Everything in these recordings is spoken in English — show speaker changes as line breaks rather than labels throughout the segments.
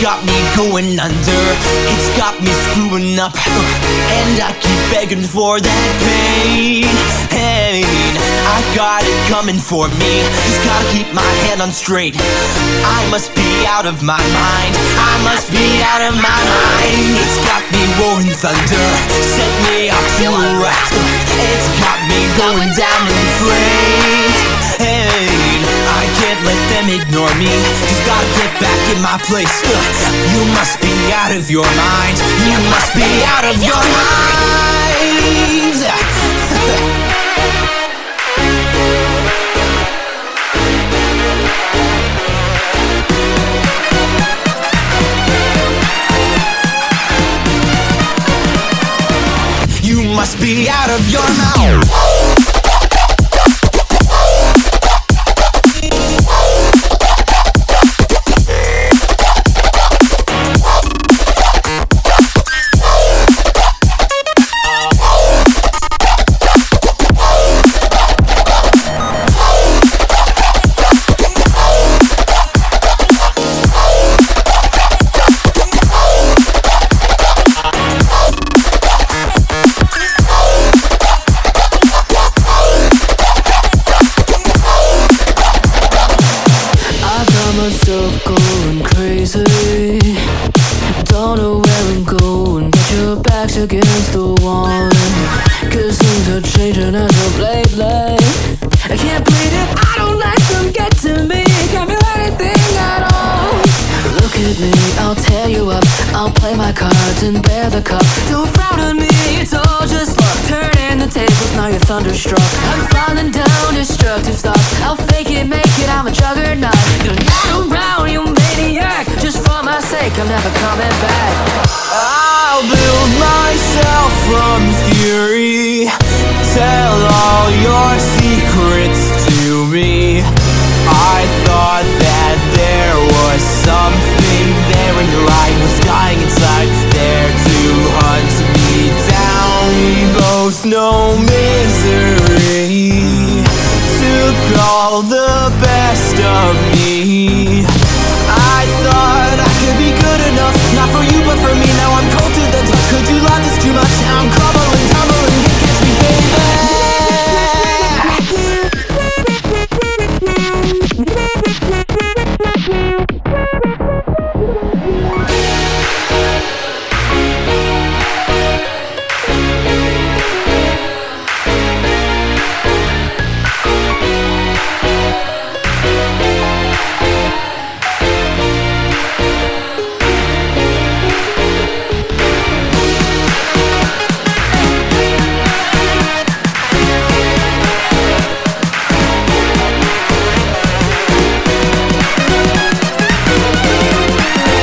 got me going under. It's got me screwing up, and I keep begging for that pain. I've got it coming for me. Just gotta keep my head on straight. I must be out of my mind. I must be out of my mind. It's got me roaring thunder, set me off to a wreck. It's got me going down in flames. I can't let them ignore me. Just gotta get back in my place. You must be out of your mind. You must be out of your mind. You must be out of your mind.
Myself going crazy, don't know where I'm going, but your back's against the wall. Cause things are changing as of lately. I can't breathe if I don't let them get to me. Can't feel anything at all. Look at me, I'll tear you up. I'll play my cards and bear the cup. Don't frown on me, it's all just luck. Turning the tables, now you're thunderstruck. I'm falling down, destructive thoughts. I'll fake it, make it, I'm a juggernaut. You're not around, you maniac. Just for my sake, I'm never coming back.
I'll build myself from theory. Tell all your secrets to me. I thought that there was something there when your light was dying inside. It's there to hunt me down. We both know misery took all the best of me. I thought I could be good enough, not for you but for me. Now I'm cold to the touch. Could you love this too much? Now I'm crumbling, tumbling. Can't catch me, baby.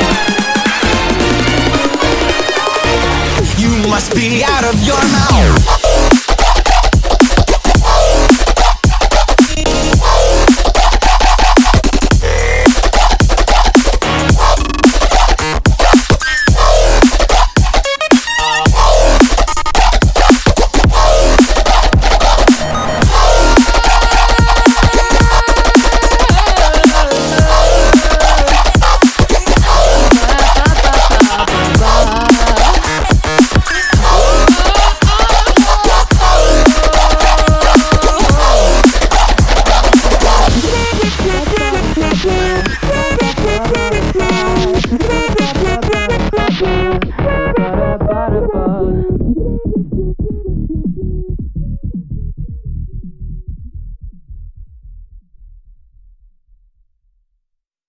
You must be out of your mouth.